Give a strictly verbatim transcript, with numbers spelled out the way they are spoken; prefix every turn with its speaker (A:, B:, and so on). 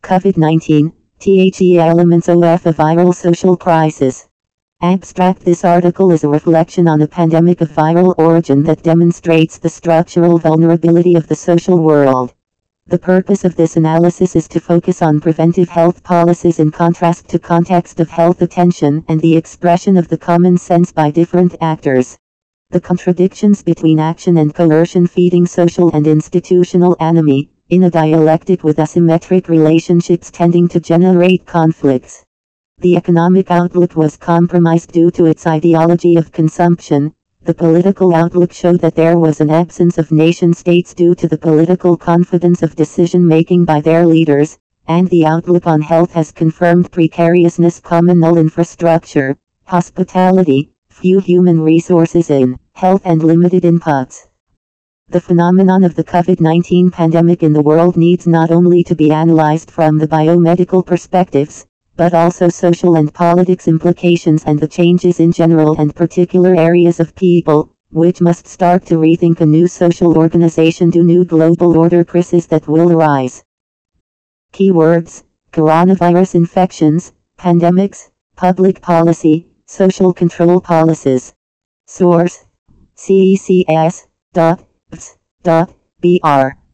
A: COVID nineteen, the elements of a viral social crisis. Abstract. This article is a reflection on a pandemic of viral origin that demonstrates the structural vulnerability of the social world. The purpose of this analysis is to focus on preventive health policies in contrast to context of health attention and the expression of the common sense by different actors. The contradictions between action and coercion feeding social and institutional enemy, in a dialectic with asymmetric relationships tending to generate conflicts. The economic outlook was compromised due to its ideology of consumption. The political outlook showed that there was an absence of nation-states due to the political confidence of decision-making by their leaders, and the outlook on health has confirmed precariousness, communal infrastructure, hospitality, few human resources in health and limited inputs. The phenomenon of the COVID nineteen pandemic in the world needs not only to be analyzed from the biomedical perspectives, but also social and politics implications and the changes in general and particular areas of people, which must start to rethink a new social organization to new global order crises that will arise. Keywords: coronavirus infections, pandemics, public policy, social control policies. Source: C E C S dot B R